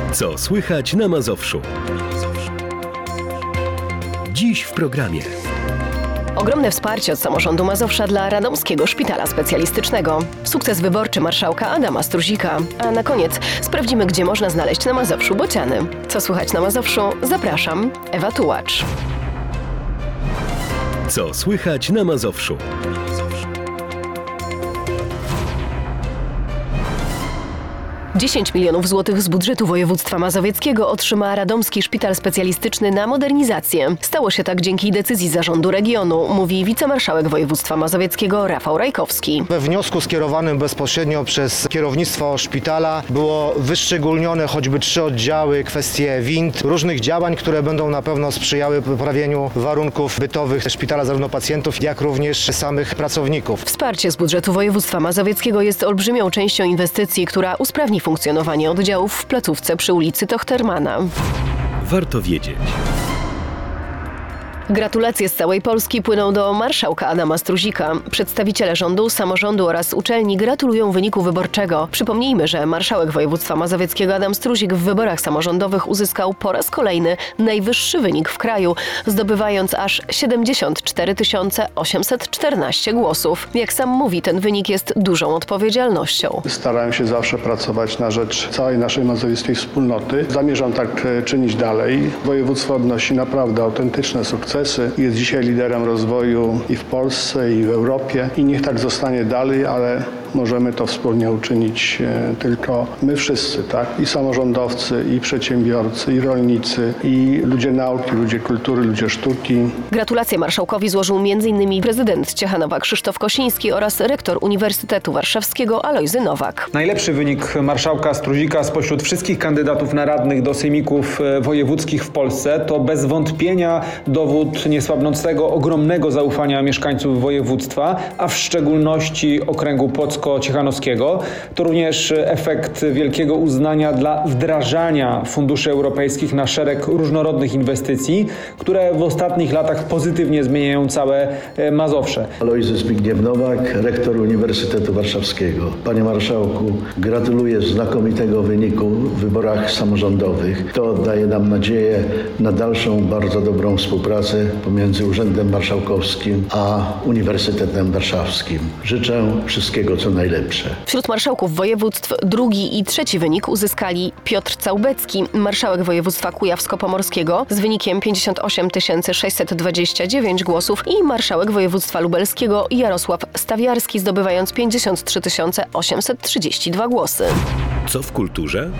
Co słychać na Mazowszu? Dziś w programie. Ogromne wsparcie od samorządu Mazowsza dla Radomskiego Szpitala Specjalistycznego. Sukces wyborczy marszałka Adama Struzika. A na koniec sprawdzimy, gdzie można znaleźć na Mazowszu bociany. Co słychać na Mazowszu? Zapraszam, Ewa Tułacz. Co słychać na Mazowszu? 10 milionów złotych z budżetu województwa mazowieckiego otrzyma Radomski Szpital Specjalistyczny na modernizację. Stało się tak dzięki decyzji zarządu regionu, mówi wicemarszałek województwa mazowieckiego Rafał Rajkowski. We wniosku skierowanym bezpośrednio przez kierownictwo szpitala było wyszczególnione choćby 3 oddziały, kwestie wind, różnych działań, które będą na pewno sprzyjały poprawieniu warunków bytowych szpitala, zarówno pacjentów, jak również samych pracowników. Wsparcie z budżetu województwa mazowieckiego jest olbrzymią częścią inwestycji, która usprawni funkcjonowanie oddziałów w placówce przy ulicy Tochtermana. Warto wiedzieć. Gratulacje z całej Polski płyną do marszałka Adama Struzika. Przedstawiciele rządu, samorządu oraz uczelni gratulują wyniku wyborczego. Przypomnijmy, że marszałek województwa mazowieckiego Adam Struzik w wyborach samorządowych uzyskał po raz kolejny najwyższy wynik w kraju, zdobywając aż 74 814 głosów. Jak sam mówi, ten wynik jest dużą odpowiedzialnością. Starałem się zawsze pracować na rzecz całej naszej mazowieckiej wspólnoty. Zamierzam tak czynić dalej. Województwo odnosi naprawdę autentyczne sukcesy. Jest dzisiaj liderem rozwoju i w Polsce, i w Europie. I niech tak zostanie dalej, ale możemy to wspólnie uczynić tylko my wszyscy, tak? I samorządowcy, i przedsiębiorcy, i rolnicy, i ludzie nauki, ludzie kultury, ludzie sztuki. Gratulacje marszałkowi złożył m.in. prezydent Ciechanowa Krzysztof Kosiński oraz rektor Uniwersytetu Warszawskiego Alojzy Nowak. Najlepszy wynik marszałka Struzika spośród wszystkich kandydatów na radnych do sejmików wojewódzkich w Polsce to bez wątpienia dowód niesłabnącego, ogromnego zaufania mieszkańców województwa, a w szczególności okręgu Płocko-Ciechanowskiego. To również efekt wielkiego uznania dla wdrażania funduszy europejskich na szereg różnorodnych inwestycji, które w ostatnich latach pozytywnie zmieniają całe Mazowsze. Alojzy Zbigniew Nowak, rektor Uniwersytetu Warszawskiego. Panie marszałku, gratuluję znakomitego wyniku w wyborach samorządowych. To daje nam nadzieję na dalszą, bardzo dobrą współpracę pomiędzy Urzędem Marszałkowskim a Uniwersytetem Warszawskim. Życzę wszystkiego, co najlepsze. Wśród marszałków województw drugi i trzeci wynik uzyskali Piotr Całbecki, marszałek województwa kujawsko-pomorskiego z wynikiem 58 629 głosów i marszałek województwa lubelskiego Jarosław Stawiarski, zdobywając 53 832 głosy. Co w kulturze?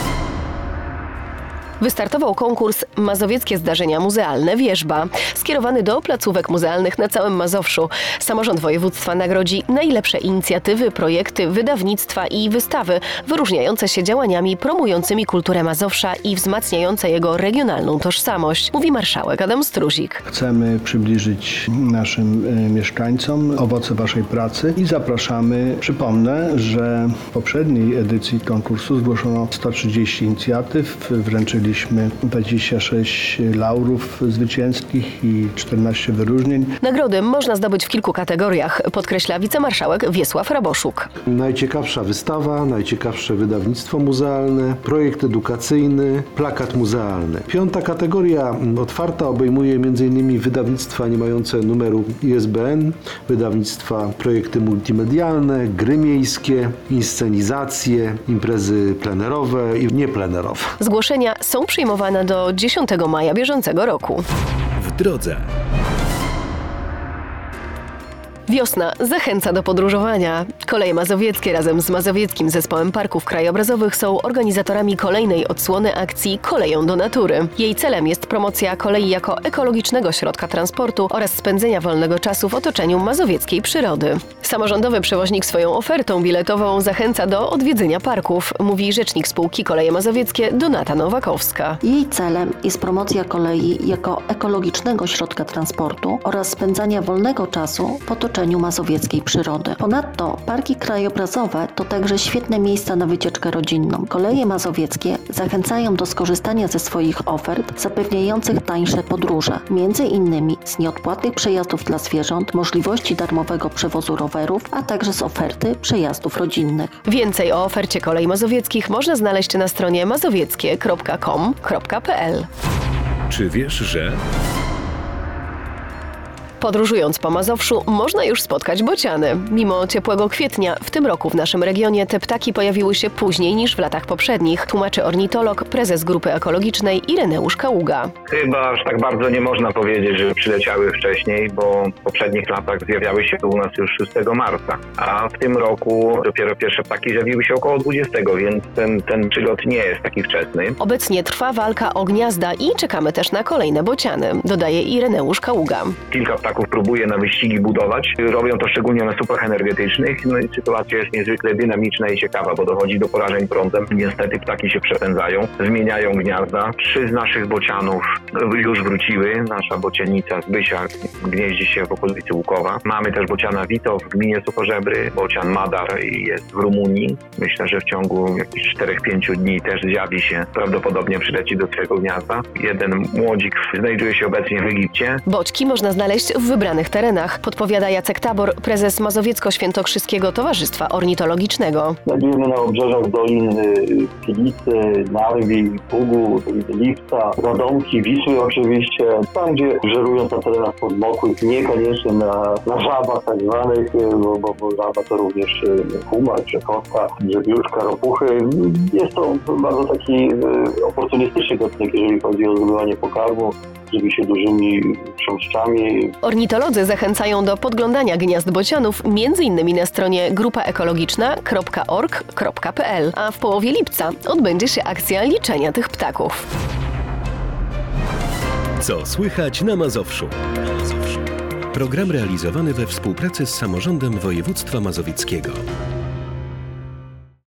Wystartował konkurs Mazowieckie Zdarzenia Muzealne Wierzba, skierowany do placówek muzealnych na całym Mazowszu. Samorząd województwa nagrodzi najlepsze inicjatywy, projekty, wydawnictwa i wystawy, wyróżniające się działaniami promującymi kulturę Mazowsza i wzmacniające jego regionalną tożsamość, mówi marszałek Adam Struzik. Chcemy przybliżyć naszym mieszkańcom owoce waszej pracy i zapraszamy. Przypomnę, że w poprzedniej edycji konkursu zgłoszono 130 inicjatyw, wręczyliśmy 26 laurów zwycięskich i 14 wyróżnień. Nagrody można zdobyć w kilku kategoriach, podkreśla wicemarszałek Wiesław Raboszuk. Najciekawsza wystawa, najciekawsze wydawnictwo muzealne, projekt edukacyjny, plakat muzealny. 5. kategoria otwarta obejmuje m.in. wydawnictwa nie mające numeru ISBN, wydawnictwa projekty multimedialne, gry miejskie, inscenizacje, imprezy plenerowe i nieplenerowe. Zgłoszenia są przyjmowane do 10 maja bieżącego roku. W drodze. Wiosna zachęca do podróżowania. Koleje Mazowieckie razem z Mazowieckim Zespołem Parków Krajobrazowych są organizatorami kolejnej odsłony akcji Koleją do natury. Jej celem jest promocja kolei jako ekologicznego środka transportu oraz spędzenia wolnego czasu w otoczeniu mazowieckiej przyrody. Samorządowy przewoźnik swoją ofertą biletową zachęca do odwiedzenia parków, mówi rzecznik spółki Koleje Mazowieckie Donata Nowakowska. Jej celem jest promocja kolei jako ekologicznego środka transportu oraz spędzania wolnego czasu w otoczeniu otoczeniu mazowieckiej przyrody. Ponadto parki krajobrazowe to także świetne miejsca na wycieczkę rodzinną. Koleje mazowieckie zachęcają do skorzystania ze swoich ofert zapewniających tańsze podróże, między innymi z nieodpłatnych przejazdów dla zwierząt, możliwości darmowego przewozu rowerów, a także z oferty przejazdów rodzinnych. Więcej o ofercie kolei mazowieckich można znaleźć na stronie mazowieckie.com.pl. Czy wiesz, że... Podróżując po Mazowszu, można już spotkać bociany. Mimo ciepłego kwietnia, w tym roku w naszym regionie te ptaki pojawiły się później niż w latach poprzednich, tłumaczy ornitolog, prezes Grupy Ekologicznej Ireneusz Kaługa. Chyba aż tak bardzo nie można powiedzieć, że przyleciały wcześniej, bo w poprzednich latach zjawiały się u nas już 6 marca, a w tym roku dopiero pierwsze ptaki zjawiły się około 20, więc ten przylot nie jest taki wczesny. Obecnie trwa walka o gniazda i czekamy też na kolejne bociany, dodaje Ireneusz Kaługa. Kilka ptaków próbuje na wyścigi budować. Robią to szczególnie na słupach energetycznych. No i sytuacja jest niezwykle dynamiczna i ciekawa, bo dochodzi do porażeń prądem. Niestety ptaki się przepędzają, zmieniają gniazda. 3 z naszych bocianów już wróciły. Nasza bocianica Zbysia gnieździ się w okolicy Łukowa. Mamy też bociana Wito w gminie Suchożebry. Bocian Madar jest w Rumunii. Myślę, że w ciągu jakichś 4-5 dni też zjawi się. Prawdopodobnie przyleci do swojego gniazda. Jeden młodzik znajduje się obecnie w Egipcie. Boćki można znaleźć w wybranych terenach, podpowiada Jacek Tabor, prezes Mazowiecko-Świętokrzyskiego Towarzystwa Ornitologicznego. Znajdujemy na obrzeżach dolin Pilicy, Narwi, Pugu, Lipca, Radomki, Wisły oczywiście. Tam, gdzie żerują na terenach podmokłych, niekoniecznie na żabach tak zwanych, bo żaba to również humar, przekotka, grzebiuszka, ropuchy. Jest to bardzo taki oportunistyczny gatunek, jeżeli chodzi o zdobywanie pokarmu. Żywi się dużymi chrząszczami. Ornitolodzy zachęcają do podglądania gniazd bocianów m.in. na stronie grupaekologiczna.org.pl, a w połowie lipca odbędzie się akcja liczenia tych ptaków. Co słychać na Mazowszu? Program realizowany we współpracy z Samorządem Województwa Mazowieckiego.